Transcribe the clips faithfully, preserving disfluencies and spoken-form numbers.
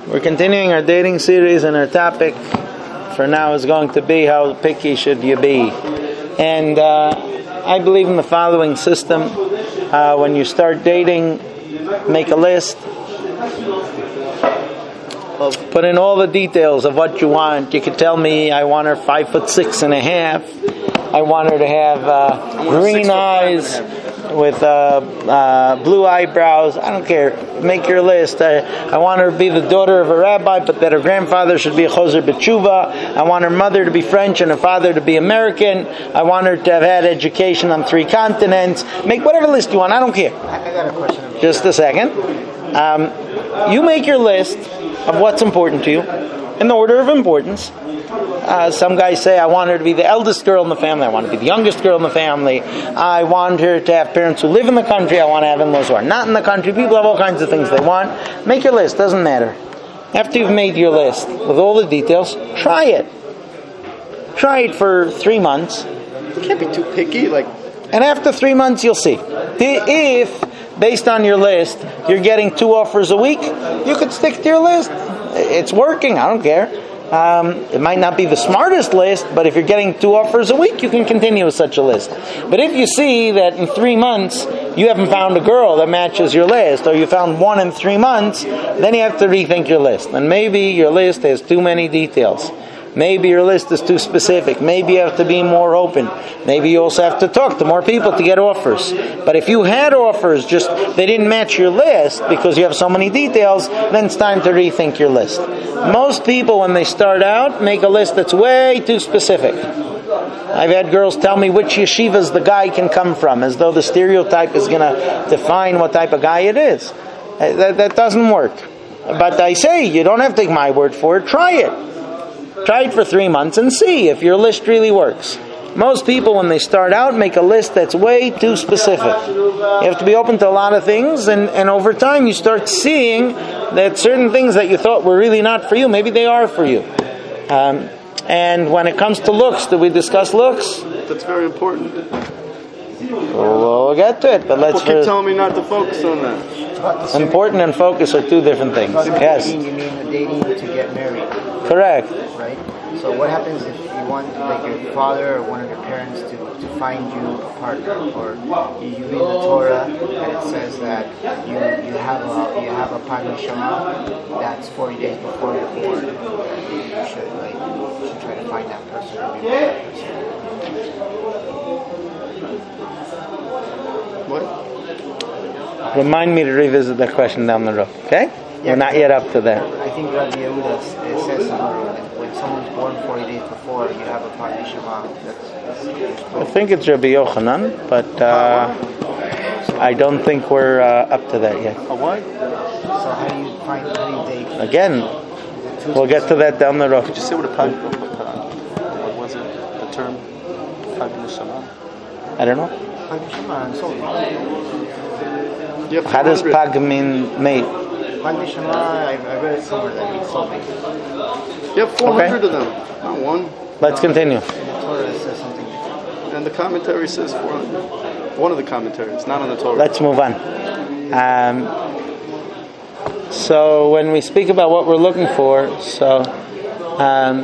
We're continuing our dating series, and our topic for now is going to be how picky should you be. And uh, I believe in the following system. Uh, when you start dating, make a list. Put in all the details of what you want. You could tell me, I want her five foot six and a half. I want her to have uh, green eyes with uh, uh, blue eyebrows. I don't care. Make your list. I, I want her to be the daughter of a rabbi, but that her grandfather should be a choser b'tshuva. I want her mother to be French and her father to be American. I want her to have had education on three continents. Make whatever list you want. I don't care. I got a question. Just a second. Um, you make your list of what's important to you in the order of importance. Uh, some guys say, I want her to be the eldest girl in the family. I want her to be the youngest girl in the family. I want her to have parents who live in the country. I want to have in-laws who are not in the country. People have all kinds of things they want. Make your list. Doesn't matter. After you've made your list with all the details, try it. Try it for three months. You can't be too picky. Like, And after three months, you'll see. If, based on your list, you're getting two offers a week, you could stick to your list. It's working. I don't care. Um, it might not be the smartest list, but if you're getting two offers a week, you can continue with such a list. But if you see that in three months you haven't found a girl that matches your list, or you found one in three months, then you have to rethink your list. And maybe your list has too many details. Maybe your list is too specific. Maybe you have to be more open. Maybe you also have to talk to more people to get offers. But if you had offers, just they didn't match your list because you have so many details, then it's time to rethink your list. Most people, when they start out, make a list that's way too specific. I've had girls tell me which yeshivas the guy can come from, as though the stereotype is going to define what type of guy it is. That, that doesn't work. But I say, you don't have to take my word for it. Try it. Try it for three months and see if your list really works. Most people, when they start out, make a list that's way too specific. You have to be open to a lot of things, and, and over time you start seeing that certain things that you thought were really not for you, maybe they are for you. Um, and when it comes to looks, did we discuss looks? that's very important. We'll, we'll get to it, but let's... People keep telling me not to focus on that. Important and focus are two different things. Yes. You mean dating to get married? Correct. Right? So what happens if you want like your father or one of your parents to, to find you a partner, or you, you read the Torah and it says that you you have a you have a Pag Neshama that's forty days before you're born. You should like you should try to find that person or be with that person. What? Remind me to revisit that question down the road, okay? Yeah, We're not yet up to that. I think Rabbi Yehuda it says somewhere that when someone's born forty days before, you have a Pag Neshama. That's, that's I think it's Rabbi Yochanan, but uh, I don't think we're uh, up to that yet. A what? So how do you find how do you date? Again, we'll get to that down the road. Did you say what a pag? What was it? The term Pag Neshama? I don't know. Pag Neshama and soul. You have How does four hundred. Pag mean mate? Pag Neshama, I, I read it somewhere that means soulmate. You have four hundred Okay. of them, not one. Let's continue. In the Torah it says something different. And the commentary says four hundred. One of the commentaries, not on the Torah. Let's move on. Um, so when we speak about what we're looking for, so um,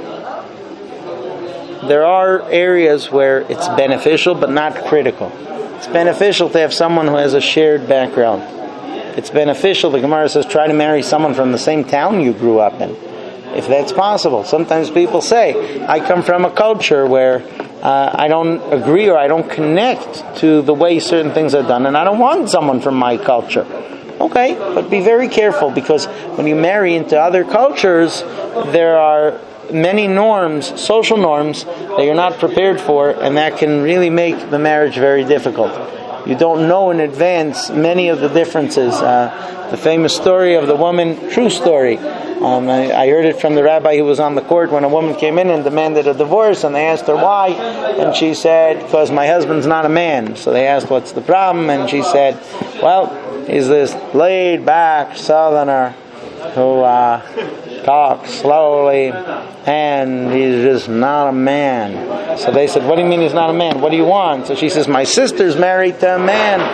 there are areas where it's beneficial but not critical. It's beneficial to have someone who has a shared background. It's beneficial, the Gemara says, try to marry someone from the same town you grew up in, if that's possible. Sometimes people say, I come from a culture where uh, I don't agree or I don't connect to the way certain things are done, and I don't want someone from my culture. Okay, but be very careful, because when you marry into other cultures, there are many norms, social norms, that you're not prepared for, and that can really make the marriage very difficult. You don't know in advance many of the differences. Uh, the famous story of the woman, true story. Um, I, I heard it from the rabbi who was on the court when a woman came in and demanded a divorce, and they asked her why, and she said, because my husband's not a man. So they asked, what's the problem? And she said, well, he's this laid-back southerner who uh, talks slowly, and he's just not a man. So they said, what do you mean he's not a man? What do you want? So she says, my sister's married to a man.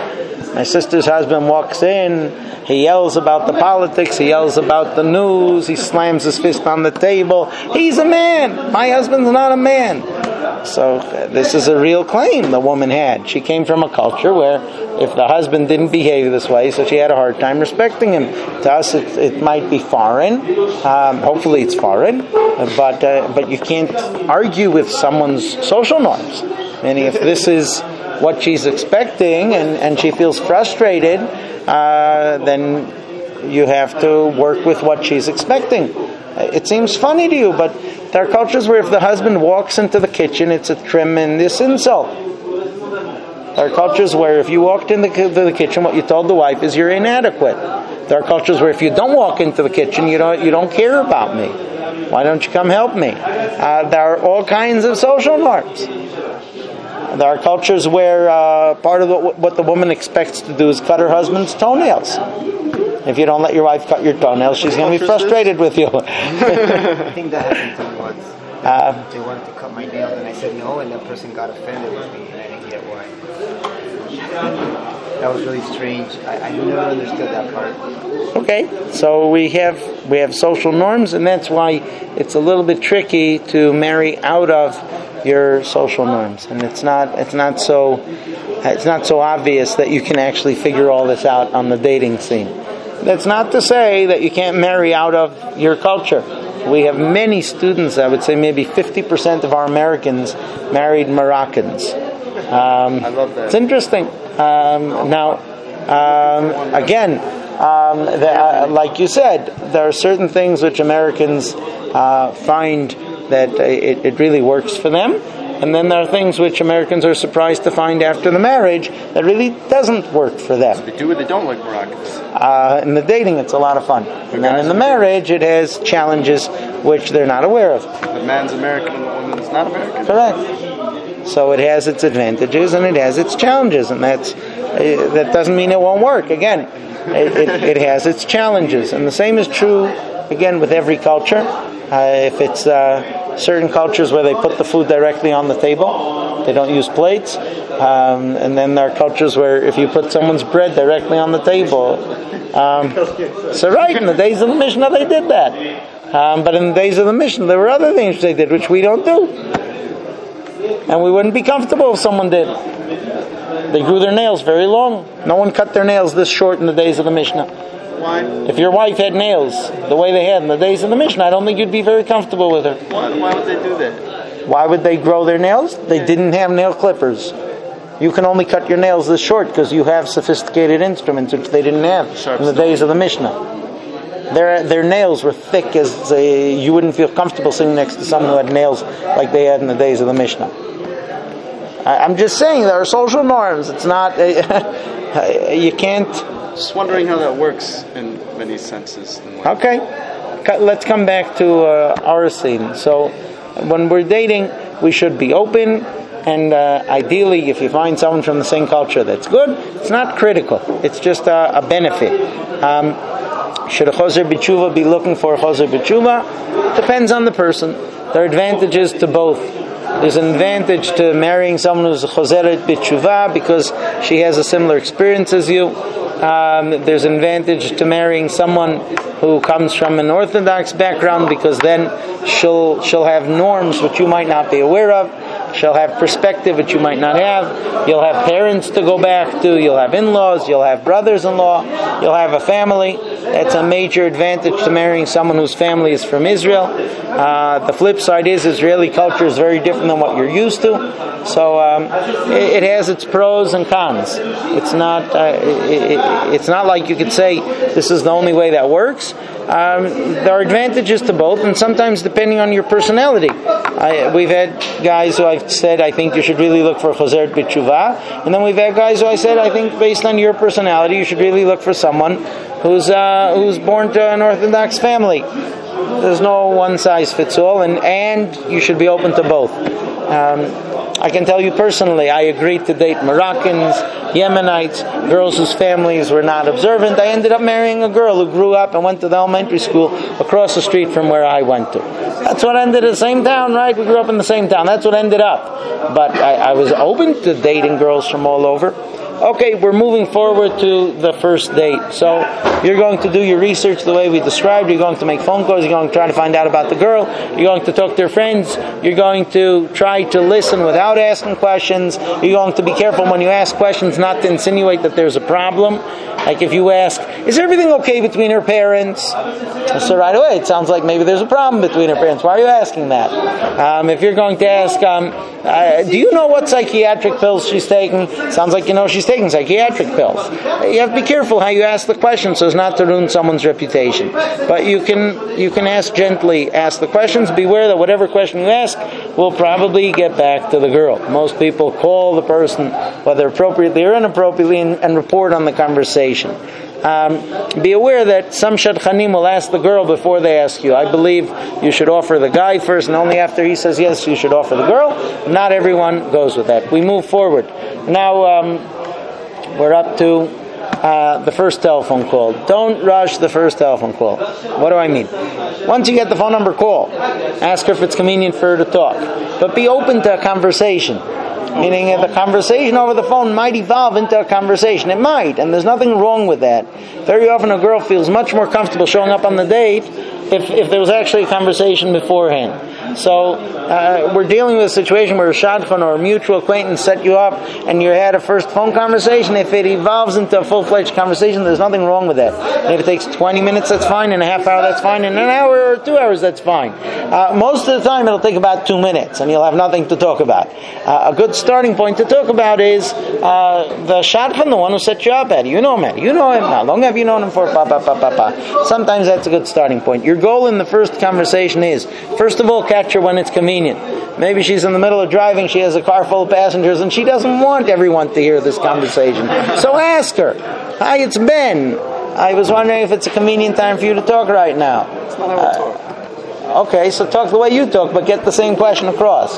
My sister's husband walks in, he yells about the politics, he yells about the news, he slams his fist on the table. He's a man. My husband's not a man. So uh, this is a real claim the woman had. She came from a culture where if the husband didn't behave this way, so she had a hard time respecting him. To us, it, it might be foreign. Um, hopefully it's foreign. But, uh, but you can't argue with someone's social norms. Meaning if this is what she's expecting and, and she feels frustrated, uh, then you have to work with what she's expecting. It seems funny to you, but there are cultures where if the husband walks into the kitchen, it's a tremendous insult. There are cultures where if you walked into the kitchen, what you told the wife is you're inadequate. There are cultures where if you don't walk into the kitchen, you don't you don't care about me. Why don't you come help me? Uh, there are all kinds of social norms. There are cultures where uh, part of the, what the woman expects to do is cut her husband's toenails. If you don't let your wife cut your toenails, she's going to be frustrated with you. I think that happened to me once. Uh, they wanted to cut my nails, and I said no, and that person got offended with me, and I didn't get why. That was really strange. I, I never understood that part. Okay, so we have we have social norms, and that's why it's a little bit tricky to marry out of your social norms, and it's not it's not so it's not so obvious that you can actually figure all this out on the dating scene. That's not to say that you can't marry out of your culture. We have many students, I would say maybe fifty percent of our Americans married Moroccans. Um, I love that. It's interesting. Um, now, um, again, um, the, uh, like you said, there are certain things which Americans uh, find that it, it really works for them. And then there are things which Americans are surprised to find after the marriage that really doesn't work for them. They do or they don't like Moroccans. Uh, in the dating, it's a lot of fun. And then in the marriage, it has challenges which they're not aware of. The man's American and the woman's not American? Correct. So it has its advantages and it has its challenges. And that's uh, that doesn't mean it won't work. Again, it, it, it has its challenges. And the same is true, again, with every culture. Uh, if it's uh, certain cultures where they put the food directly on the table, they don't use plates. Um, and then there are cultures where if you put someone's bread directly on the table, um, so right, in the days of the Mishnah they did that. Um, but in the days of the Mishnah there were other things they did which we don't do. And we wouldn't be comfortable if someone did. They grew their nails very long. No one cut their nails this short in the days of the Mishnah. Why? If your wife had nails the way they had in the days of the Mishnah, I don't think you'd be very comfortable with her. Why, why would they do that? Why would they grow their nails? They didn't have nail clippers. You can only cut your nails this short because you have sophisticated instruments which they didn't have in the days of the Mishnah. Their their nails were thick as they, you wouldn't feel comfortable sitting next to someone who had nails like they had in the days of the Mishnah. I, I'm just saying there are social norms. It's not uh, you can't. Just wondering how that works in many senses. Okay, let's come back to uh, our scene. So, when we're dating, we should be open, and uh, ideally, if you find someone from the same culture, that's good. It's not critical. It's just a, a benefit. Um, should a choser b'tshuva be looking for a choser b'tshuva? Depends on the person. There are advantages to both. There's an advantage to marrying someone who's a choseret b'tshuva because she has a similar experience as you. Um, there's an advantage to marrying someone who comes from an Orthodox background because then she'll she'll have norms which you might not be aware of. She'll have perspective which you might not have. You'll have parents to go back to. You'll have in-laws. You'll have brothers-in-law. You'll have a family. That's a major advantage to marrying someone whose family is from Israel. Uh, the flip side is Israeli culture is very different than what you're used to. So um, it, it has its pros and cons. It's not uh, it, it, it's not like you could say this is the only way that works. Um, there are advantages to both, and sometimes depending on your personality. I, we've had guys who I've said, I think you should really look for choseret b'tshuva, and then we've had guys who I said, I think based on your personality, you should really look for someone who's uh, who's born to an Orthodox family. There's no one size fits all, and, and you should be open to both. Um, I can tell you personally, I agreed to date Moroccans, Yemenites, girls whose families were not observant. I ended up marrying a girl who grew up and went to the elementary school across the street from where I went to. That's what ended in the same town, right? We grew up in the same town. That's what ended up. But I, I was open to dating girls from all over. Okay, we're moving forward to the first date. So you're going to do your research the way we described. You're going to make phone calls. You're going to try to find out about the girl. You're going to talk to her friends. You're going to try to listen without asking questions. You're going to be careful when you ask questions not to insinuate that there's a problem. Like if you ask, is everything okay between her parents? So right away, it sounds like maybe there's a problem between her parents. Why are you asking that? Um, if you're going to ask, um, uh, do you know what psychiatric pills she's taking? Sounds like you know she's taking psychiatric pills. You have to be careful how you ask the question so as not to ruin someone's reputation. But you can you can ask gently, ask the questions. Beware that whatever question you ask will probably get back to the girl. Most people call the person, whether appropriately or inappropriately, and, and report on the conversation. Um, be aware that some shadchanim will ask the girl before they ask you. I believe you should offer the guy first, and only after he says yes, you should offer the girl. Not everyone goes with that. We move forward. Now um, we're up to uh, the first telephone call. Don't rush the first telephone call. What do I mean? Once you get the phone number, call. Ask her if it's convenient for her to talk. But be open to a conversation. Meaning that the conversation over the phone might evolve into a conversation. It might, and there's nothing wrong with that. Very often a girl feels much more comfortable showing up on the date if, if there was actually a conversation beforehand. So uh, we're dealing with a situation where a shadchan or a mutual acquaintance set you up and you had a first phone conversation. If it evolves into a full-fledged conversation, there's nothing wrong with that. And if it takes twenty minutes, that's fine. In a half hour, that's fine. In an hour or two hours, that's fine. Uh, most of the time, it'll take about two minutes and you'll have nothing to talk about. Uh, a good starting point to talk about is uh, the shadchan, the one who set you up at. You know him. You know him. How long have you known him for? Pa, pa, pa, pa, pa. Sometimes that's a good starting point. Your goal in the first conversation is, first of all, catch her when it's convenient. Maybe she's in the middle of driving, she has a car full of passengers, and she doesn't want everyone to hear this conversation. So ask her, hi, it's Ben. I was wondering if it's a convenient time for you to talk right now. It's not how we talk. Uh, okay, so talk the way you talk, but get the same question across.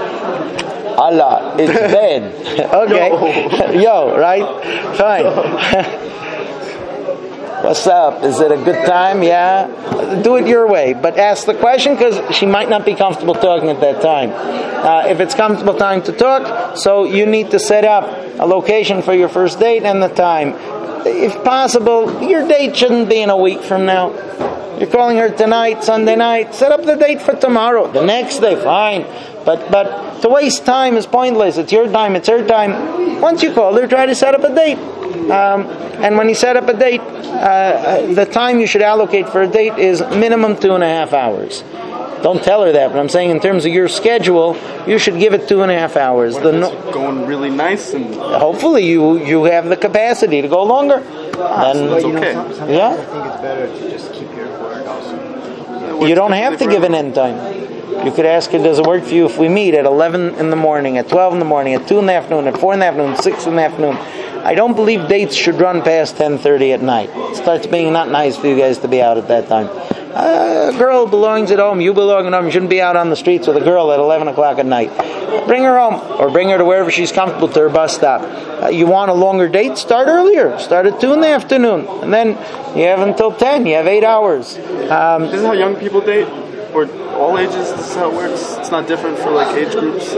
Allah, it's Ben. Okay. Yo, right? Fine. What's up? Is it a good time? Yeah? Do it your way. But ask the question because she might not be comfortable talking at that time. Uh, if it's comfortable time to talk, so you need to set up a location for your first date and the time. If possible, your date shouldn't be in a week from now. You're calling her tonight, Sunday night. Set up the date for tomorrow. The next day, fine. But but to waste time is pointless. It's your time, it's her time. Once you call her, try to set up a date. Um, and when you set up a date, uh, the time you should allocate for a date is minimum two and a half hours. Don't tell her that, but I'm saying in terms of your schedule, you should give it two and a half hours. What the if no- it's going really nice and hopefully you you have the capacity to go longer. Ah, Then, but, you know, okay. some, sometimes Yeah. I think it's better to just keep your word also. you don't have to give an end time. You could ask her, does it work for you if we meet at eleven in the morning, at twelve in the morning, at two in the afternoon, at four in the afternoon, six in the afternoon? I don't believe dates should run past ten thirty at night. It starts being not nice for you guys to be out at that time. Uh, a girl belongs at home. You belong at home. You shouldn't be out on the streets with a girl at eleven o'clock at night. Bring her home or bring her to wherever she's comfortable, to her bus stop. Uh, you want a longer date? Start earlier. Start at two in the afternoon. And then you have until ten. You have eight hours. Um, This is how young people date? Or all ages? This is how it works? It's not different for like age groups?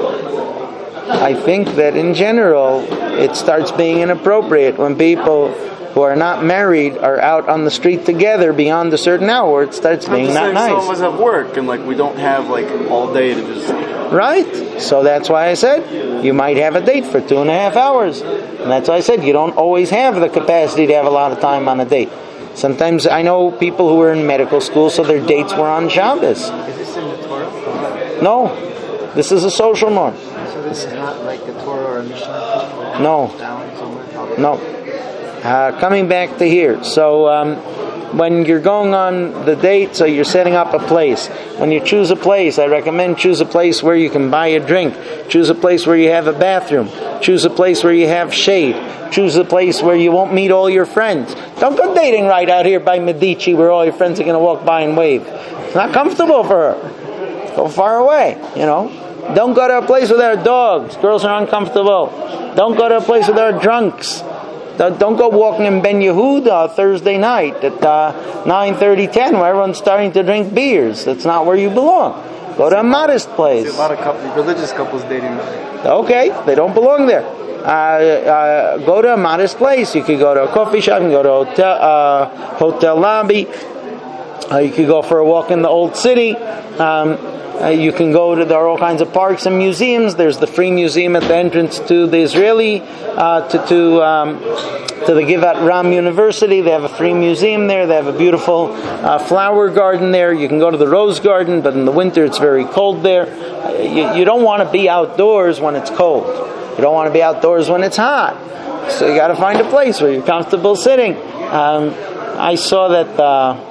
I think that in general, it starts being inappropriate when people who are not married are out on the street together beyond a certain hour. It starts I'm being just not saying some of nice. us have work and like we don't have like all day to just... Right? So that's why I said you might have a date for two and a half hours. And that's why I said you don't always have the capacity to have a lot of time on a date. Sometimes I know people who were in medical school, so their dates were on Shabbos. Is this in the Torah? No. This is a social norm. So this is not like the Torah or a Mishnah? No. Down somewhere? Okay. No. Uh, coming back to here. So um, when you're going on the date, so you're setting up a place. When you choose a place, I recommend choose a place where you can buy a drink. Choose a place where you have a bathroom. Choose a place where you have shade. Choose a place where you won't meet all your friends. Don't go dating right out here by Medici where all your friends are going to walk by and wave. It's not comfortable for her. Go far away, you know. Don't go to a place where there are dogs. Girls are uncomfortable. Don't go to a place where there are drunks. Don't go walking in Ben Yehuda Thursday night at uh, nine thirty, ten where everyone's starting to drink beers. That's not where you belong. Go to a modest place. See a lot of couples, religious couples dating. Okay, they don't belong there. uh, go to a modest place. You could go to a coffee shop, you can go to a hotel, uh, hotel lobby. Uh, you could go for a walk in the old city. Um, uh, you can go to, there are all kinds of parks and museums. There's the free museum at the entrance to the Israeli, uh, to to, um, to the Givat Ram University. They have a free museum there. They have a beautiful uh, flower garden there. You can go to the rose garden, but in the winter it's very cold there. Uh, you, you don't want to be outdoors when it's cold. You don't want to be outdoors when it's hot. So you got to find a place where you're comfortable sitting. Um, I saw that... Uh,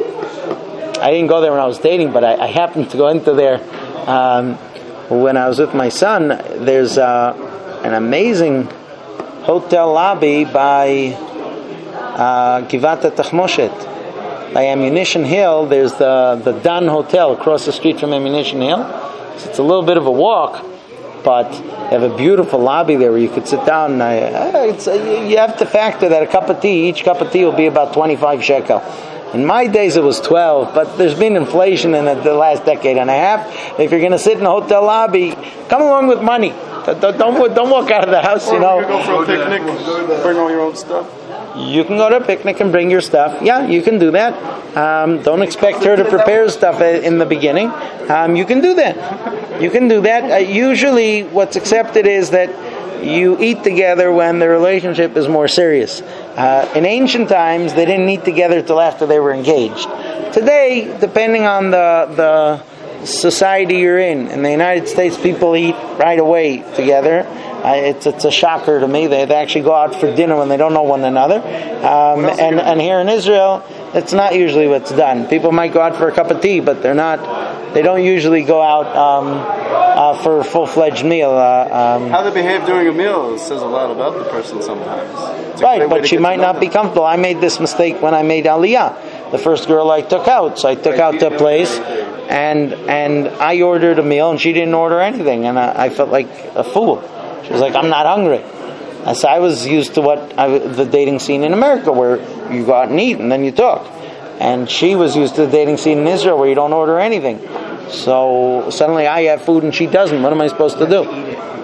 I didn't go there when I was dating, but I, I happened to go into there um, when I was with my son. There's uh, an amazing hotel lobby by uh, Givat Tachmoshet, by Ammunition Hill. There's the the Dan Hotel across the street from Ammunition Hill. So it's a little bit of a walk, but they have a beautiful lobby there where you could sit down. And I, it's, you have to factor that a cup of tea, each cup of tea will be about twenty-five shekel. In my days it was twelve, but there's been inflation in the last decade and a half. If you're going to sit in a hotel lobby, come along with money. Don't, don't, don't walk out of the house, you know. You can go for a picnic, bring all your own stuff. You can go to a picnic and bring your stuff. Yeah, you can do that. Um, don't expect her to prepare stuff in the beginning. Um, you can do that. You can do that. Uh, usually what's accepted is that you eat together when the relationship is more serious. Uh, in ancient times, they didn't eat together till after they were engaged. Today, depending on the the society you're in, in the United States, people eat right away together. Uh, it's it's a shocker to me. They, they actually go out for dinner when they don't know one another. Um, and and here in Israel, it's not usually what's done. People might go out for a cup of tea, but they're not. They don't usually go out um, uh, for a full-fledged meal. Uh, um, How they behave during a meal says a lot about the person sometimes. Right, but she might not be comfortable. I made this mistake when I made Aliyah. The first girl I took out, so I took out to a place, and and I ordered a meal, and she didn't order anything, and I, I felt like a fool. She was like, "I'm not hungry." I said, I was used to what I, the dating scene in America, where you go out and eat, and then you talk. And she was used to the dating scene in Israel, where you don't order anything. So suddenly I have food and she doesn't. What am I supposed to do?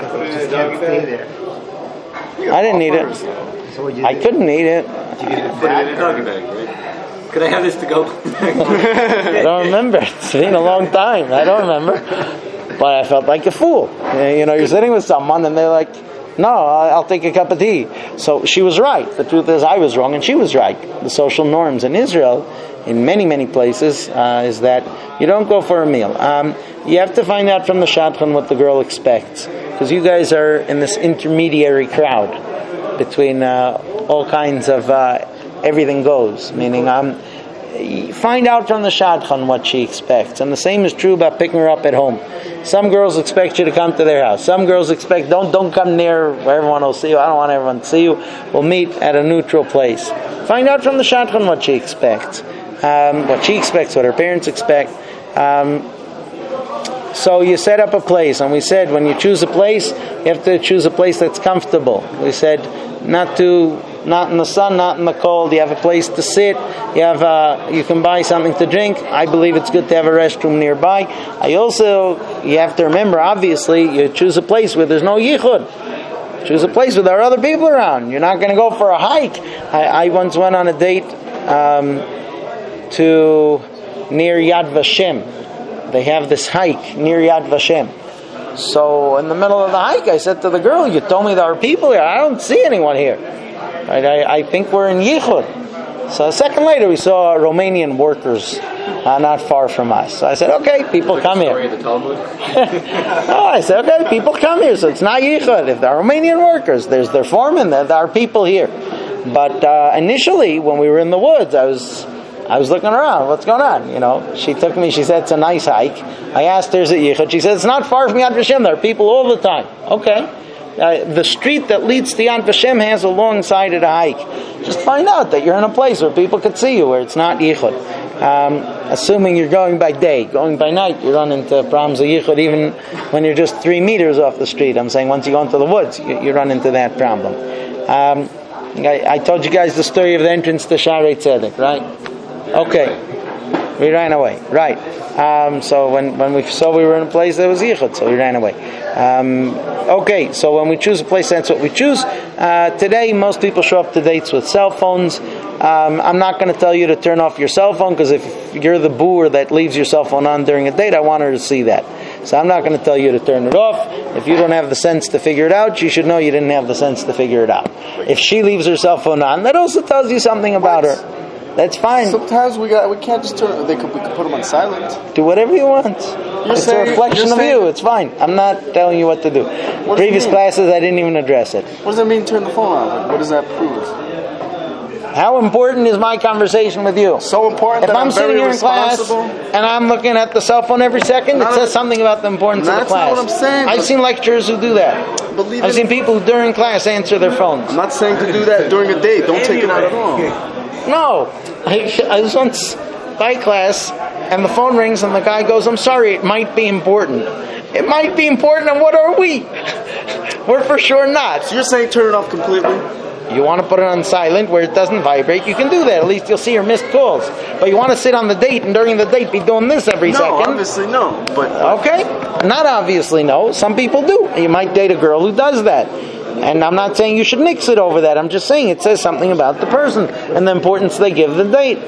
I didn't eat it. So you I do? couldn't eat it. Put it in a doggy bag, right? Could I have this to go? I don't remember. It's been a long time. I don't remember. But I felt like a fool. You know, you're sitting with someone and they're like, no, I'll take a cup of tea. So she was right. The truth is I was wrong and she was right. The social norms in Israel, in many, many places, uh, is that you don't go for a meal. Um, you have to find out from the shadchan what the girl expects. Because you guys are in this intermediary crowd between uh, all kinds of uh, everything goes. Meaning, um, find out from the shadchan what she expects. And the same is true about picking her up at home. Some girls expect you to come to their house. Some girls expect, don't don't come near where everyone will see you. I don't want everyone to see you. We'll meet at a neutral place. Find out from the shadchan what she expects. Um, what she expects, what her parents expect. Um, so you set up a place, and we said when you choose a place, you have to choose a place that's comfortable. We said not to, not in the sun, not in the cold. You have a place to sit. You have, uh, you can buy something to drink. I believe it's good to have a restroom nearby. I also, you have to remember, obviously, you choose a place where there's no yichud. Choose a place where there are other people around. You're not going to go for a hike. I, I once went on a date um, to near Yad Vashem. They have this hike near Yad Vashem. So in the middle of the hike, I said to the girl, you told me there are people here. I don't see anyone here. Right? I, I think we're in Yichud. So a second later, we saw Romanian workers uh, not far from us. So I said, okay, people like come the here. story of the Talmud? No, I said, okay, people come here. So it's not Yichud. If they're Romanian workers, there's their foreman, there, there are people here. But uh, initially, when we were in the woods, I was... I was looking around. What's going on? You know, she took me. She said it's a nice hike. I asked her, "Is it Yichud?" She said it's not far from Yad Vashem. There are people all the time. Okay, uh, the street that leads to Yad Vashem has a long sided hike. Just find out that you're in a place where people could see you, where it's not Yichud. Um, assuming you're going by day, going by night, you run into problems of Yichud. Even when you're just three meters off the street. I'm saying once you go into the woods, you, you run into that problem. Um, I, I told you guys the story of the entrance to Shaarei Tzedek, right? Okay. We ran away, right. Um, so when, when we saw we were in a place that was yichud, so we ran away. Um, okay, so when we choose a place, that's what we choose. Uh, today, most people show up to dates with cell phones. Um, I'm not going to tell you to turn off your cell phone, because if you're the booer that leaves your cell phone on during a date, I want her to see that. So I'm not going to tell you to turn it off. If you don't have the sense to figure it out, you should know you didn't have the sense to figure it out. If she leaves her cell phone on, that also tells you something about What? her. That's fine. Sometimes we got we can't just turn. They could we could put them on silent. Do whatever you want. You're it's saying- a reflection you're of saying- you. It's fine. I'm not telling you what to do. does Previous it mean? classes, I didn't even address it. What does that mean? Turn the phone on. Like, what does that prove? How important is my conversation with you? So important If that I'm, I'm sitting very here in class responsible. and I'm looking at the cell phone every second, Not it says a- something about the importance of the That's not class. what I'm saying, I've but- seen lecturers who do that. Believe I've it- seen people who during class answer their phones. I'm not saying to do that during a date. Don't take it out at all. No, I, I was once by class, and the phone rings, and the guy goes, "I'm sorry, it might be important." It might be important, and what are we? We're for sure not. So you're saying turn it off completely? You want to put it on silent where it doesn't vibrate, you can do that. At least you'll see your missed calls. But you want to sit on the date and during the date be doing this every No, second. obviously no. But Okay? Not obviously no. Some people do. You might date a girl who does that. And I'm not saying you should nix it over that. I'm just saying it says something about the person and the importance they give the date.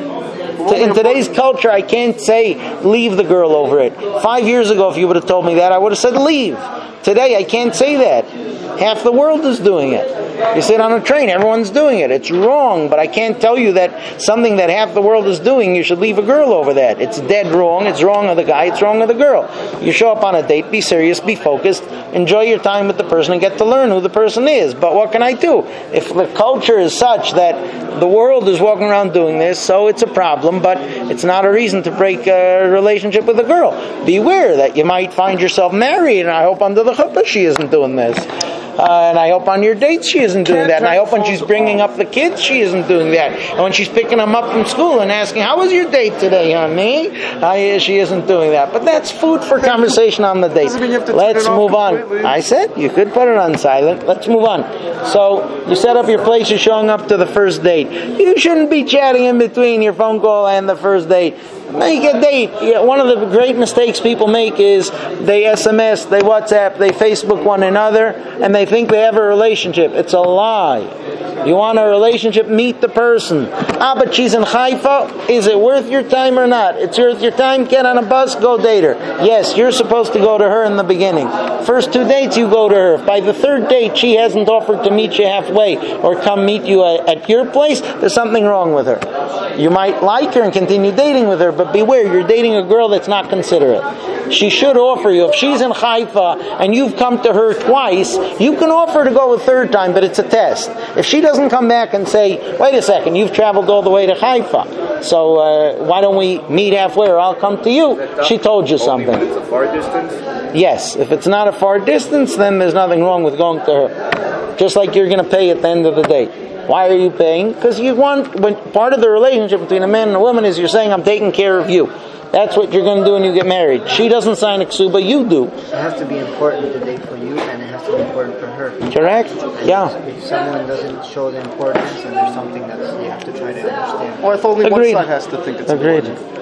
In today's culture, I can't say leave the girl over it. Five years ago, if you would have told me that, I would have said leave. Today, I can't say that. Half the world is doing it. You sit on a train, everyone's doing it. It's wrong, but I can't tell you that something that half the world is doing, you should leave a girl over that. It's dead wrong. It's wrong of the guy. It's wrong of the girl. You show up on a date, be serious, be focused, enjoy your time with the person, and get to learn who the person is. But what can I do? If the culture is such that the world is walking around doing this, so it's a problem, but it's not a reason to break a relationship with a girl. Beware that you might find yourself married, and I hope under the chuppah she isn't doing this. Uh, and I hope on your dates she isn't doing that. And I hope when she's bringing up the kids she isn't doing that. And when she's picking them up from school and asking, "How was your date today, honey?" Uh, she isn't doing that. But that's food for conversation on the date. Doesn't mean you have to turn Let's it off move on. completely. I said you could put it on silent. Let's move on. So you set up your place. You're showing up to the first date. You shouldn't be chatting in between your phone call and the first date. Make a date. Yeah, one of the great mistakes people make is they S M S, they WhatsApp, they Facebook one another, and they think they have a relationship. It's a lie. You want a relationship, meet the person. Ah, but she's in Haifa. Is it worth your time or not? It's worth your time. Get on a bus, go date her. Yes, you're supposed to go to her in the beginning. First two dates, you go to her. If by the third date she hasn't offered to meet you halfway or come meet you at your place, there's something wrong with her. You might like her and continue dating with her, but beware, you're dating a girl that's not considerate. She should offer you. If she's in Haifa and you've come to her twice, you can offer to go a third time, but it's a test. If she doesn't come back and say, "Wait a second, you've traveled all the way to Haifa, so uh, why don't we meet halfway or I'll come to you," she told you something. It's a far distance. Yes, if it's not a far distance, then there's nothing wrong with going to her. Just like you're going to pay at the end of the date. Why are you paying? Because you want, when part of the relationship between a man and a woman is you're saying, "I'm taking care of you." That's what you're going to do when you get married. She doesn't sign a ksuba, you do. It has to be important the date for you, and it has to be important for her. Correct? And Yeah. If someone doesn't show the importance, then there's something that you have to try to understand. Or if only Agreed. one side has to think it's Agreed. important.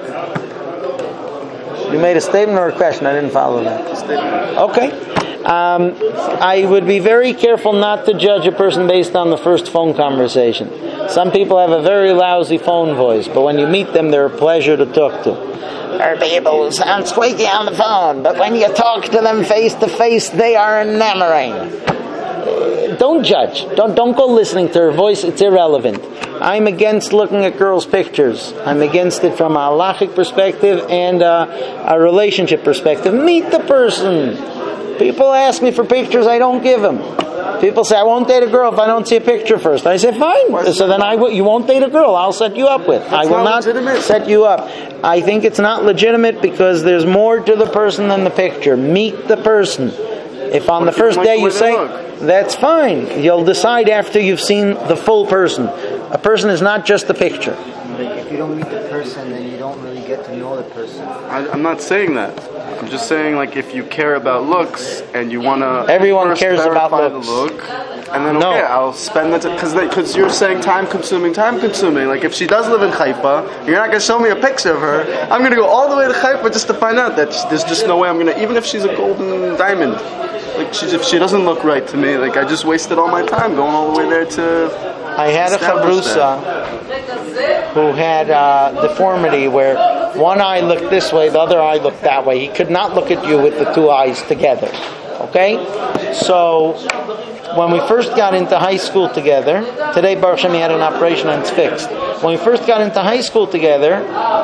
You made a statement or a question? I didn't follow that. Okay. Um, I would be very careful not to judge a person based on the first phone conversation. Some people have a very lousy phone voice, but when you meet them, they're a pleasure to talk to. There are people who sound squeaky on the phone, but when you talk to them face to face, they are enamoring. Don't judge. Don't don't go listening to her voice. It's irrelevant. I'm against looking at girls' pictures. I'm against it from a halachic perspective and uh, a relationship perspective. Meet the person. People ask me for pictures. I don't give them. People say, "I won't date a girl if I don't see a picture first." I say, "Fine." So then I w- you won't date a girl. I'll set you up with. I will not set you up. I think it's not legitimate because there's more to the person than the picture. Meet the person. If on the first day you say, that's fine. You'll decide after you've seen the full person. A person is not just a picture. Like, if you don't meet the person, then you don't really get to know the person. I, I'm not saying that. I'm just saying, like, if you care about looks and you want to Everyone cares about verify looks. the look, and then No. okay, I'll spend that because because you're saying time consuming, time consuming. Like if she does live in Haifa, you're not gonna show me a picture of her. I'm gonna go all the way to Haifa just to find out that there's just no way I'm gonna, even if she's a golden diamond. Like she's, if she doesn't look right to me, like I just wasted all my time going all the way there to. I had a establish chabrusa who had a deformity where one eye looked this way, the other eye looked that way. He could not look at you with the two eyes together. Okay? So, when we first got into high school together, today Baruch Hashem he had an operation and it's fixed. When we first got into high school together,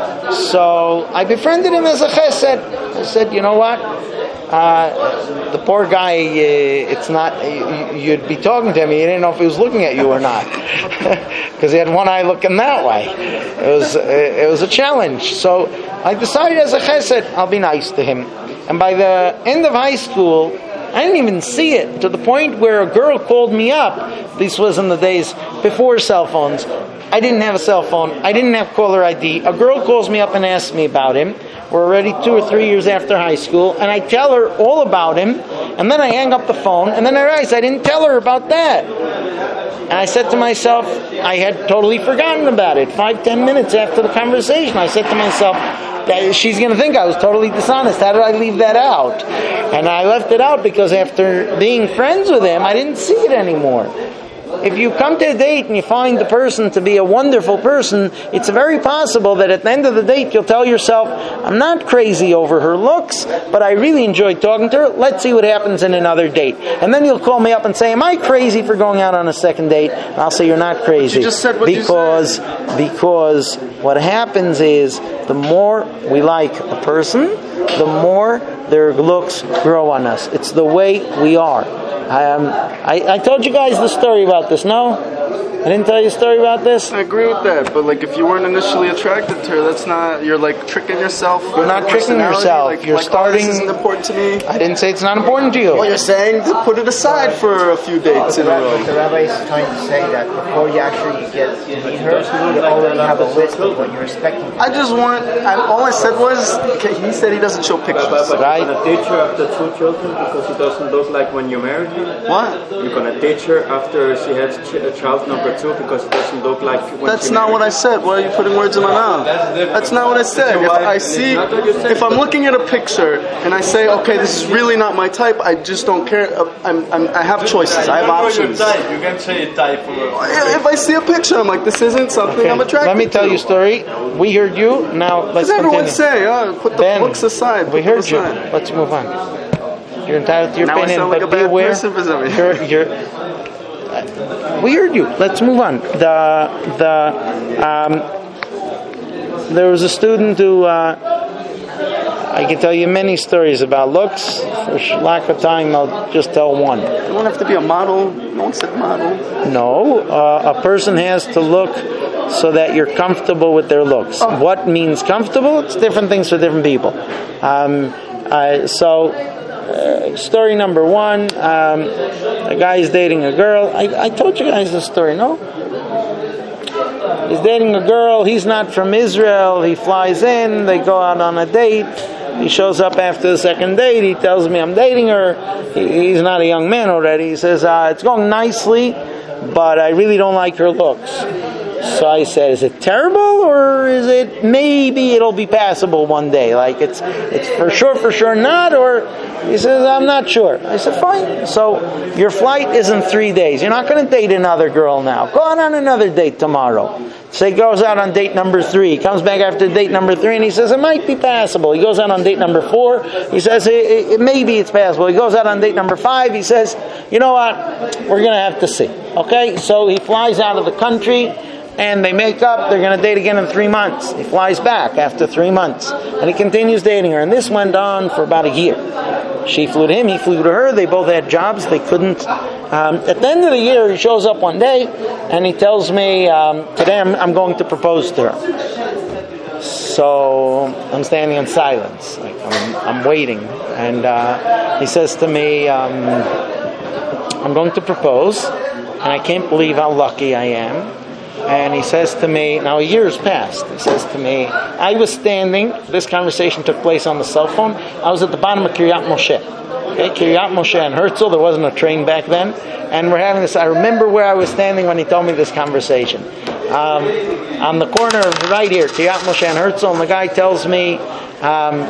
so I befriended him as a chesed. I said, you know what? Uh, the poor guy, uh, it's not, you, you'd be talking to him, you didn't know if he was looking at you or not. Because he had one eye looking that way. It was, uh, it was a challenge. So I decided as a chesed, I'll be nice to him. And by the end of high school, I didn't even see it, to the point where a girl called me up. This was in the days before cell phones. I didn't have a cell phone. I didn't have caller I D. A girl calls me up and asks me about him. We're already two or three years after high school, and I tell her all about him, and then I hang up the phone, and then I realize I didn't tell her about that. And I said to myself, I had totally forgotten about it. Five, ten minutes after the conversation, I said to myself, that she's going to think I was totally dishonest. How did I leave that out? And I left it out because after being friends with him, I didn't see it anymore. If you come to a date and you find the person to be a wonderful person, it's very possible that at the end of the date you'll tell yourself, I'm not crazy over her looks, but I really enjoyed talking to her. Let's see what happens in another date. And then you'll call me up and say, am I crazy for going out on a second date? And I'll say, you're not crazy. You just said what because, you said. Because what happens is, the more we like a person, the more their looks grow on us. It's the way we are. Um, I, I told you guys the story about this, no? I didn't tell you a story about this? I agree with that, but like if you weren't initially attracted to her, that's not, you're like tricking yourself. You're not tricking yourself. Like, you're like, starting. Oh, this isn't important to me. I didn't say it's not important to you. Well, you're saying to put it aside for a few dates in a row. The rabbi is trying to say that before you actually get to meet her, you already have a list of what you're expecting. I just want, I, all I said was, okay, he said he doesn't show pictures. But, but Right. you're going to teach her after two children because she doesn't look like when you married her? What? You're going to teach her after she has ch- a child number two because it doesn't look like when That's she not what I married said. Why are you putting words in my mouth? That's not what I said. If I see, if I'm looking at a picture and I say, okay, this is really not my type, I just don't care. I'm, I'm, I have choices. I have options. You can say type. If I see a picture, I'm like, this isn't something Okay. I'm attracted to. Let me tell you a story. We heard you. Now let's Because everyone continue. say, oh, put the Ben, books aside. we put heard them you. aside. Let's move on. You're entitled to your Now I opinion, sound like but a be bad aware. person for some reason. You're, you're, we heard you. Let's move on. The the um, there was a student who uh, I can tell you many stories about looks. For lack of time, I'll just tell one. You don't have to be a model. No one said model. No, uh, a person has to look so that you're comfortable with their looks. Oh. What means comfortable? It's different things for different people. Um, uh, so, uh, story number one, um, a guy is dating a girl. I, I told you guys this story, no? He's dating a girl. He's not from Israel. He flies in. They go out on a date. He shows up after the second date. He tells me I'm dating her. He, he's not a young man already. He says, uh, it's going nicely, but I really don't like her looks. So I said, is it terrible, or is it maybe it'll be passable one day? Like it's it's for sure, for sure not, or he says, I'm not sure. I said, fine. So your flight is in three days. You're not going to date another girl now. Go out on another date tomorrow. So he goes out on date number three. He comes back after date number three, and he says, it might be passable. He goes out on date number four. He says, it, it, maybe it's passable. He goes out on date number five. He says, you know what? We're going to have to see. Okay? So he flies out of the country, and they make up. They're going to date again in three months. He flies back after three months. And he continues dating her. And this went on for about a year. She flew to him, he flew to her. They both had jobs. They couldn't. Um, at the end of the year, he shows up one day, and he tells me, um, today I'm, I'm going to propose to her. So I'm standing in silence. Like I'm, I'm waiting. And uh, he says to me, um, I'm going to propose, and I can't believe how lucky I am. And he says to me, now a year's passed, he says to me, I was standing, this conversation took place on the cell phone, I was at the bottom of Kiryat Moshe. Okay, Kiryat Moshe and Herzl. There wasn't a train back then, and we're having this. I remember where I was standing when he told me this conversation. Um, on the corner of right here, Kiryat Moshe and Herzl, and the guy tells me, um,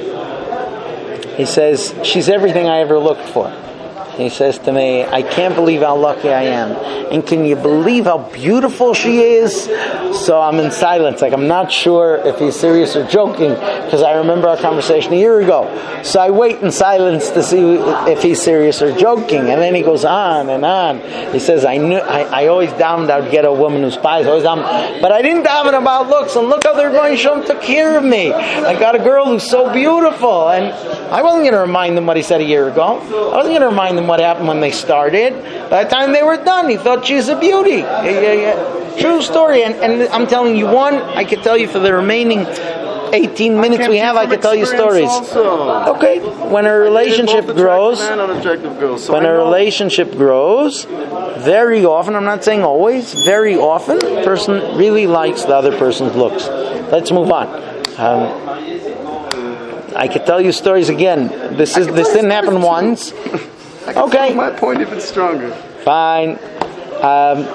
he says, she's everything I ever looked for. He says to me, I can't believe how lucky I am. And can you believe how beautiful she is? So I'm in silence. Like, I'm not sure if he's serious or joking, because I remember our conversation a year ago. So I wait in silence to see if he's serious or joking. And then he goes on and on. He says, I knew, I, I always davened I would get a woman who spies. Always davened, but I didn't daven about looks. And look how they're going to show him took care of me. I got a girl who's so beautiful. And I wasn't going to remind him what he said a year ago. I wasn't going to remind him what happened when they started. By the time they were done, he thought she's a beauty. Yeah, yeah, yeah. True story. And, and I'm telling you one, I could tell you for the remaining eighteen minutes we have, I could tell you stories. Also. Okay. When a relationship grows, girls, so when a relationship grows, very often, I'm not saying always, very often, the person really likes the other person's looks. Let's move on. Um, I could tell you stories again. This is this didn't happen once. Okay. My point even stronger. Fine. Um,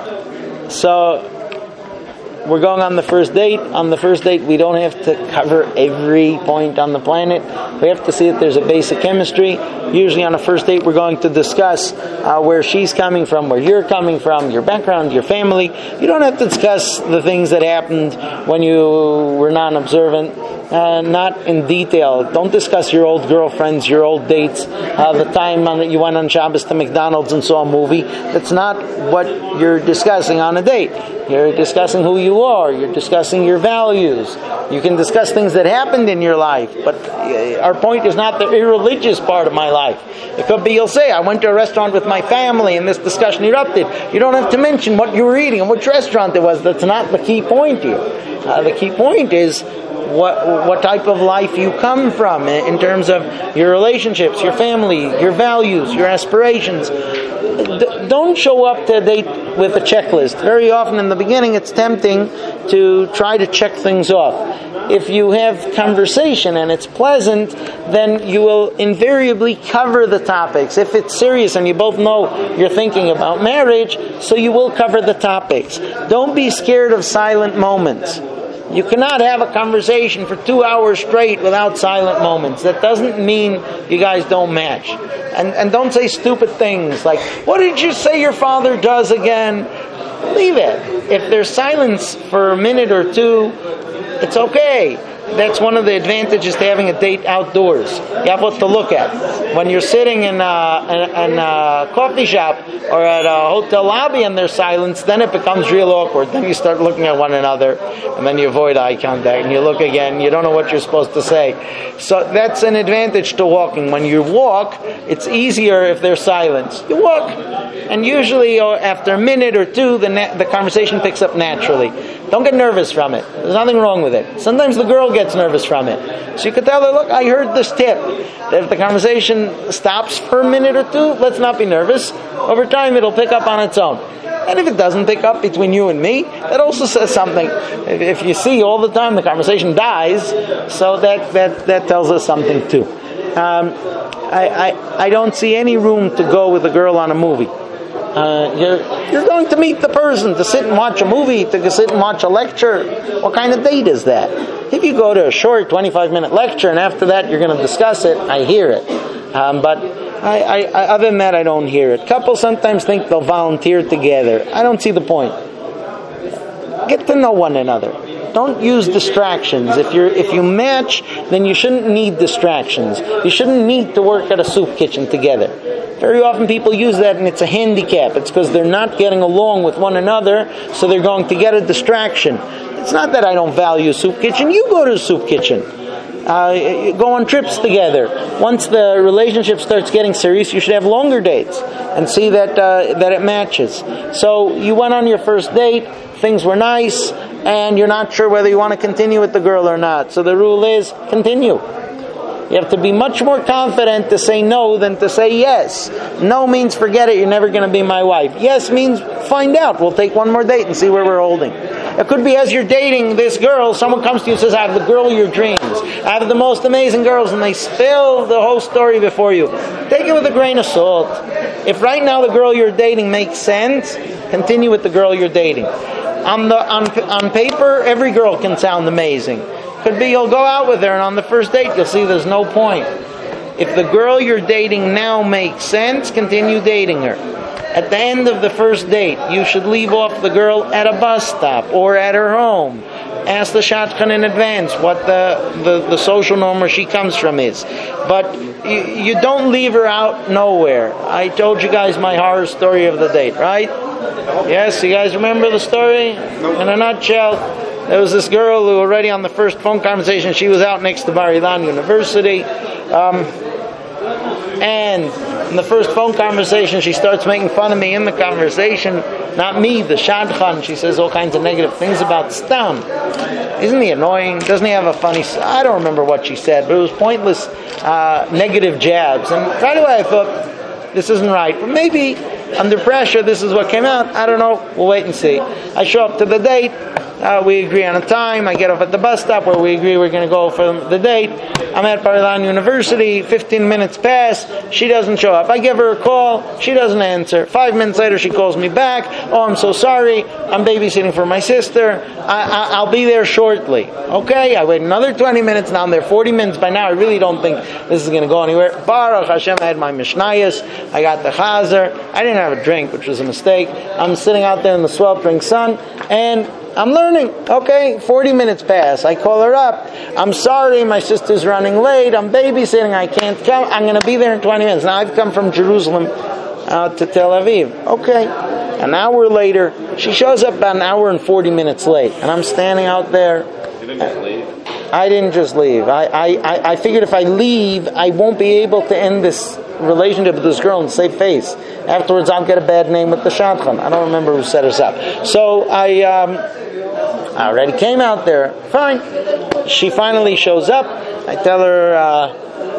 so we're going on the first date. On the first date, we don't have to cover every point on the planet. We have to see that there's a basic chemistry. Usually on a first date, we're going to discuss uh, where she's coming from, where you're coming from, your background, your family. You don't have to discuss the things that happened when you were non-observant. Uh, not in detail. Don't discuss your old girlfriends, your old dates, uh, the time on, that you went on Shabbos to McDonald's and saw a movie. That's not what you're discussing on a date. You're discussing who you are. You're discussing your values. You can discuss things that happened in your life, but uh, our point is not the irreligious part of my life. It could be, you'll say, I went to a restaurant with my family and this discussion erupted. You don't have to mention what you were eating and which restaurant it was. That's not the key point here. Uh, the key point is what what type of life you come from in terms of your relationships, your family, your values, your aspirations. D- don't show up to a date with a checklist. Very often in the beginning it's tempting to try to check things off. If you have conversation and it's pleasant, then you will invariably cover the topics. If it's serious and you both know you're thinking about marriage, so you will cover the topics. Don't be scared of silent moments. You cannot have a conversation for two hours straight without silent moments. That doesn't mean you guys don't match. And and don't say stupid things like, what did you say your father does again? Leave it. If there's silence for a minute or two, it's okay. That's one of the advantages to having a date outdoors. You have what to look at. When you're sitting in a, in a coffee shop or at a hotel lobby and there's silence, then it becomes real awkward. Then you start looking at one another, and then you avoid eye contact, and you look again, you don't know what you're supposed to say. So that's an advantage to walking. When you walk, it's easier if there's silence. You walk, and usually after a minute or two, the, na- the conversation picks up naturally. Don't get nervous from it. There's nothing wrong with it. Sometimes the girl gets nervous from it. So you could tell her, look, I heard this tip. If the conversation stops for a minute or two, let's not be nervous. Over time, it'll pick up on its own. And if it doesn't pick up between you and me, that also says something. If you see all the time the conversation dies, so that, that, that tells us something too. Um, I, I, I don't see any room to go with a girl on a movie. Uh, you're you're going to meet the person, to sit and watch a movie, to sit and watch a lecture. What kind of date is that? If you go to a short twenty-five minute lecture and after that you're going to discuss it, I hear it. Um, but I, I, I, other than that, I don't hear it. Couples sometimes think they'll volunteer together. I don't see the point. Get to know one another. Don't use distractions. If you're if you match, then you shouldn't need distractions. You shouldn't need to work at a soup kitchen together. Very often people use that and it's a handicap. It's because they're not getting along with one another, so they're going to get a distraction. It's not that I don't value soup kitchen. You go to a soup kitchen. Uh, go on trips together. Once the relationship starts getting serious, you should have longer dates and see that uh, that it matches. So you went on your first date, things were nice, and you're not sure whether you want to continue with the girl or not. So the rule is, continue. You have to be much more confident to say no than to say yes. No means forget it, you're never going to be my wife. Yes means find out. We'll take one more date and see where we're holding. It could be as you're dating this girl, someone comes to you and says, I have the girl of your dreams. I have the most amazing girls, and they spill the whole story before you. Take it with a grain of salt. If right now the girl you're dating makes sense, continue with the girl you're dating. On the on on paper, every girl can sound amazing. Could be you'll go out with her, and on the first date you'll see there's no point. If the girl you're dating now makes sense, continue dating her. At the end of the first date, you should leave off the girl at a bus stop or at her home. Ask the shadchan in advance what the, the, the social norm where she comes from is. But you, you don't leave her out nowhere. I told you guys my horror story of the date, right? Yes, you guys remember the story? In a nutshell, there was this girl who already on the first phone conversation, she was out next to Bar Ilan University. Um, and in the first phone conversation, she starts making fun of me in the conversation. Not me, the shadchan. She says all kinds of negative things about Stam. Isn't he annoying? Doesn't he have a funny... I don't remember what she said, but it was pointless uh, negative jabs. And right away I thought, this isn't right. But maybe under pressure, this is what came out. I don't know. We'll wait and see. I show up to the date. Uh, we agree on a time. I get off at the bus stop where we agree we're going to go for the date. I'm at Bar Ilan University. fifteen minutes pass. She doesn't show up. I give her a call. She doesn't answer. Five minutes later, she calls me back. Oh, I'm so sorry. I'm babysitting for my sister. I, I, I'll be there shortly. Okay, I wait another twenty minutes. Now I'm there forty minutes. By now, I really don't think this is going to go anywhere. Baruch Hashem, I had my mishnayos. I got the chazer. I didn't have a drink, which was a mistake. I'm sitting out there in the sweltering sun, and I'm learning. Okay, forty minutes pass. I call her up. I'm sorry, my sister's running late. I'm babysitting. I can't come. I'm going to be there in twenty minutes. Now I've come from Jerusalem uh, to Tel Aviv. Okay, an hour later, she shows up about an hour and forty minutes late, and I'm standing out there. You didn't just leave? I didn't just leave. I, I, I figured if I leave, I won't be able to end this relationship with this girl and save face. Afterwards, I'll get a bad name with the shadchan. I don't remember who set us up. So I, um, I already came out there. Fine. She finally shows up. I tell her, uh,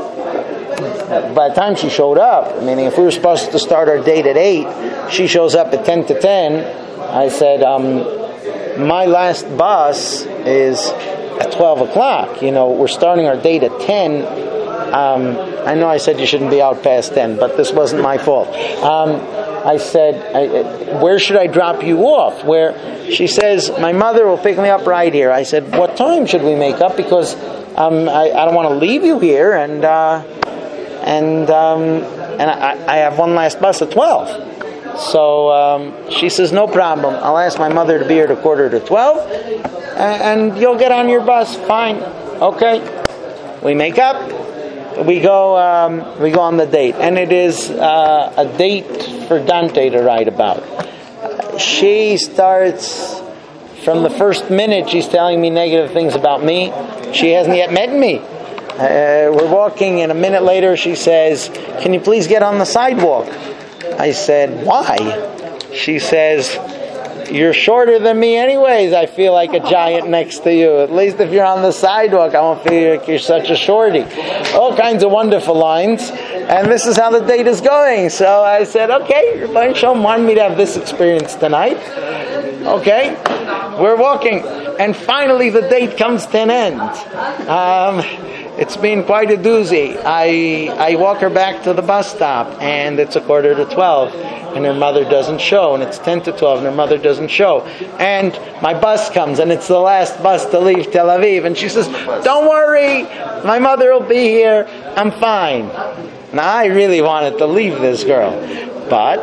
by the time she showed up, meaning if we were supposed to start our date at eight, she shows up at ten to ten. I said, um, my last bus is at twelve o'clock. You know, we're starting our date at ten. Um, I know I said you shouldn't be out past ten, but this wasn't my fault. Um, I said, I, where should I drop you off? Where? She says, my mother will pick me up right here. I said, what time should we make up? Because um, I, I don't want to leave you here, and uh, and um, and I, I have one last bus at twelve. So um, she says, no problem. I'll ask my mother to be here at a quarter to twelve, and, and you'll get on your bus. Fine. Okay. We make up. We go um, we go on the date. And it is uh, a date for Dante to write about. She starts, from the first minute, she's telling me negative things about me. She hasn't yet met me. Uh, we're walking, and a minute later she says, can you please get on the sidewalk? I said, why? She says, you're shorter than me anyways. I feel like a giant next to you. At least if you're on the sidewalk, I won't feel like you're such a shorty. All kinds of wonderful lines. And this is how the date is going. So I said, okay, Rebbeinu Shalom wanted me to have this experience tonight. Okay, we're walking. And finally the date comes to an end. Um, it's been quite a doozy. I I walk her back to the bus stop, and it's a quarter to twelve, and her mother doesn't show, and it's ten to twelve, and her mother doesn't show. And my bus comes, and it's the last bus to leave Tel Aviv, and she says, don't worry, my mother will be here, I'm fine. Now I really wanted to leave this girl, but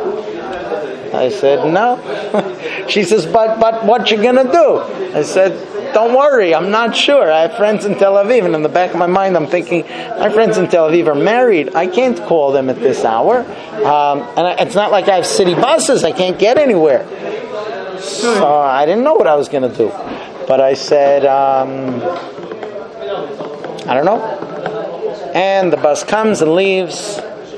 I said, no. She says, but but what you gonna do? I said, don't worry, I'm not sure. I have friends in Tel Aviv, and in the back of my mind I'm thinking, my friends in Tel Aviv are married. I can't call them at this hour. Um, and it's not like I have city buses. I can't get anywhere. So I didn't know what I was going to do. But I said, um, I don't know. And the bus comes and leaves.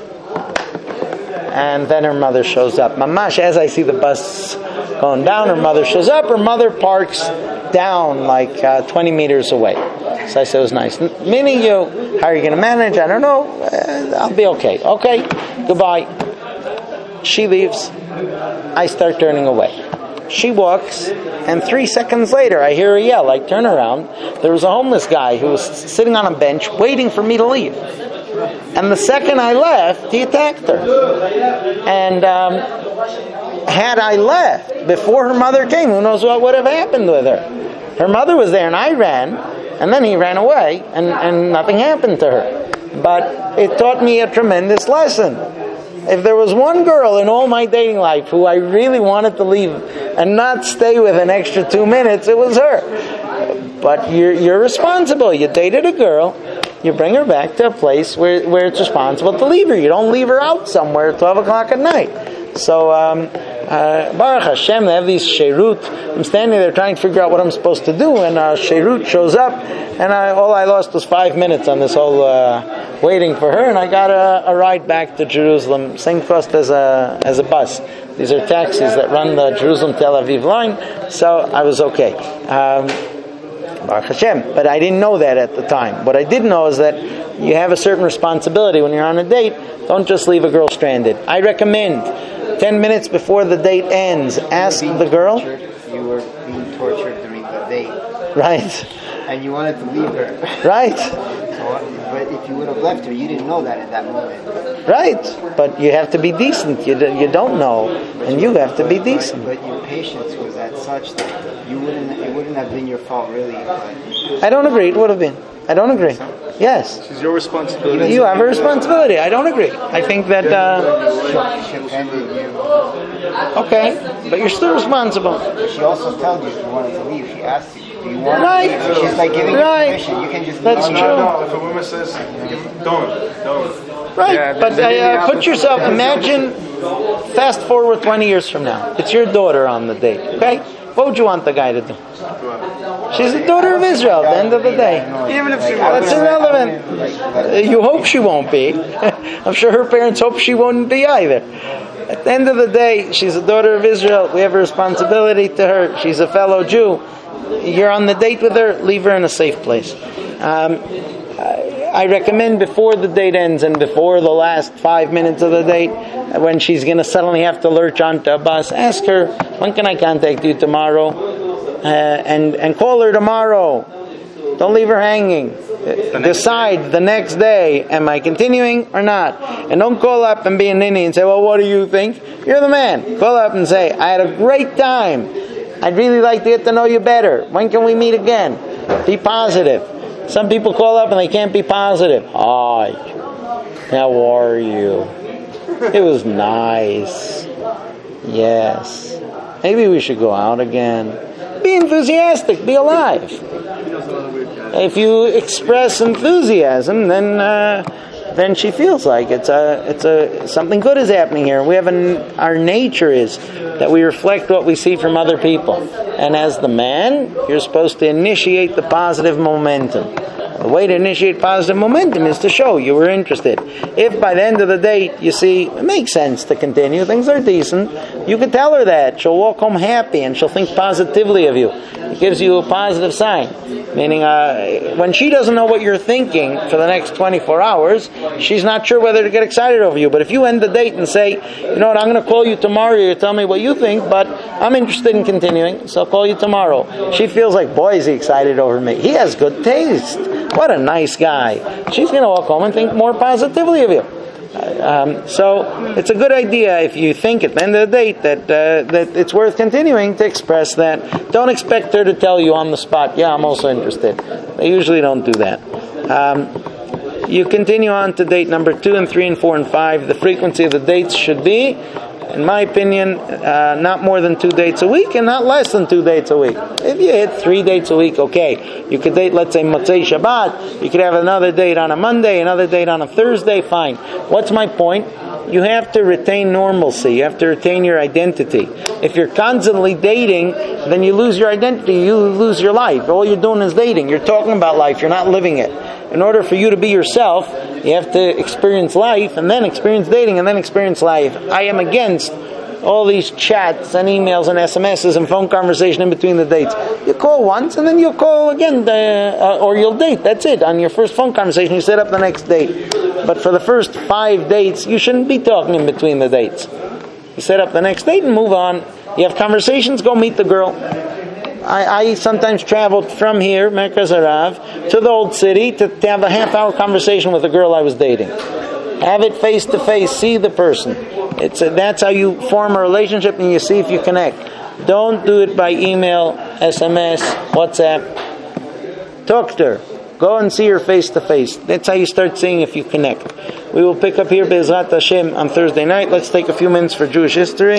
And then her mother shows up. Mamash, as I see the bus going down, her mother shows up. Her mother parks down like uh, twenty meters away. So I said, it was nice meeting you. How are you going to manage? I don't know. Uh, I'll be okay. Okay, goodbye. She leaves. I start turning away. She walks, and three seconds later, I hear her yell. I turn around. There was a homeless guy who was sitting on a bench waiting for me to leave. And the second I left, he attacked her. And um, had I left before her mother came, who knows what would have happened with her. Her mother was there, and I ran, and then he ran away, and, and nothing happened to her. But it taught me a tremendous lesson. If there was one girl in all my dating life who I really wanted to leave and not stay with an extra two minutes, it was her. But you're, you're responsible. You dated a girl, you bring her back to a place where, where it's responsible to leave her. You don't leave her out somewhere at twelve o'clock at night. So, um, uh, Baruch Hashem, they have these sheirut. I'm standing there trying to figure out what I'm supposed to do, and uh, sheirut shows up, and I, all I lost was five minutes on this whole uh, waiting for her, and I got a, a ride back to Jerusalem, same cost as a as a bus. These are taxis that run the Jerusalem-Tel Aviv line, so I was okay. Um, Baruch Hashem. But I didn't know that at the time. What I did know is that you have a certain responsibility when you're on a date. Don't just leave a girl stranded. I recommend ten minutes before the date ends, ask the girl. You were being tortured during the date. Right. And you wanted to leave her. Right. So, but if you would have left her, you didn't know that at that moment. Right. But you have to be decent. You, do, you don't know, and you have to be decent. But, but your patience was at such that you wouldn't. It wouldn't have been your fault, really. But I don't agree. It would have been. I don't agree. Yes. It's your responsibility. You have a responsibility. I don't agree. I think that. Uh, okay, but you're still responsible. She also told you if you wanted to leave. She asked you, "Do you want Right. to leave?" She's like giving Right. you permission. You can just That's leave. true. No, if a woman says, don't, don't. Right, Yeah, but then uh, the put yourself, imagine, fast forward twenty years from now. It's your daughter on the date, okay? What would you want the guy to do? She's the daughter of Israel at the end of the day. Even if she That's was. irrelevant. Uh, You hope she won't be. I'm sure her parents hope she won't be either. At the end of the day, she's a daughter of Israel. We have a responsibility to her. She's a fellow Jew. You're on the date with her, leave her in a safe place. Um, I recommend before the date ends and before the last five minutes of the date, when she's going to suddenly have to lurch onto a bus, ask her, when can I contact you tomorrow? Uh, and, and call her tomorrow. Don't leave her hanging. Uh, decide the next day, am I continuing or not? And don't call up and be a ninny and say, well, what do you think? You're the man. Call up and say, I had a great time. I'd really like to get to know you better. When can we meet again? Be positive. Some people call up and they can't be positive. Hi, how are you? It was nice. Yes. Maybe we should go out again. Be enthusiastic. Be alive. If you express enthusiasm, then uh, then she feels like it's a it's a something good is happening here. We have an our nature is that we reflect what we see from other people, and as the man, you're supposed to initiate the positive momentum. The way to initiate positive momentum is to show you were interested. If by the end of the date you see it makes sense to continue, things are decent, you can tell her that. She'll walk home happy and she'll think positively of you. It gives you a positive sign. Meaning, uh, when she doesn't know what you're thinking for the next twenty-four hours, she's not sure whether to get excited over you. But if you end the date and say, you know what, I'm going to call you tomorrow, you tell me what you think, but I'm interested in continuing, so I'll call you tomorrow. She feels like, boy, is he excited over me. He has good taste. What a nice guy. She's going to walk home and think more positively of you. Um, so it's a good idea if you think at the end of the date that uh, that it's worth continuing to express that. Don't expect her to tell you on the spot, yeah, I'm also interested. They usually don't do that. Um, you continue on to date number two and three and four and five. The frequency of the dates should be, in my opinion, uh, not more than two dates a week and not less than two dates a week. If you hit three dates a week, okay. You could date, let's say, Motzei Shabbat. You could have another date on a Monday, another date on a Thursday, fine. What's my point? You have to retain normalcy. You have to retain your identity. If you're constantly dating, then you lose your identity. You lose your life. All you're doing is dating. You're talking about life. You're not living it. In order for you to be yourself, you have to experience life, and then experience dating, and then experience life. I am against all these chats and emails and S M Ses and phone conversation in between the dates. You call once, and then you'll call again, uh, or you'll date. That's it. On your first phone conversation, you set up the next date. But for the first five dates, you shouldn't be talking in between the dates. You set up the next date and move on. You have conversations, go meet the girl. I, I sometimes traveled from here, Merkaz Harav, to the old city to, to have a half-hour conversation with a girl I was dating. Have it face-to-face, see the person. It's a, that's how you form a relationship and you see if you connect. Don't do it by email, S M S, WhatsApp. Talk to her. Go and see her face-to-face. That's how you start seeing if you connect. We will pick up here Be'ezrat Hashem on Thursday night. Let's take a few minutes for Jewish history.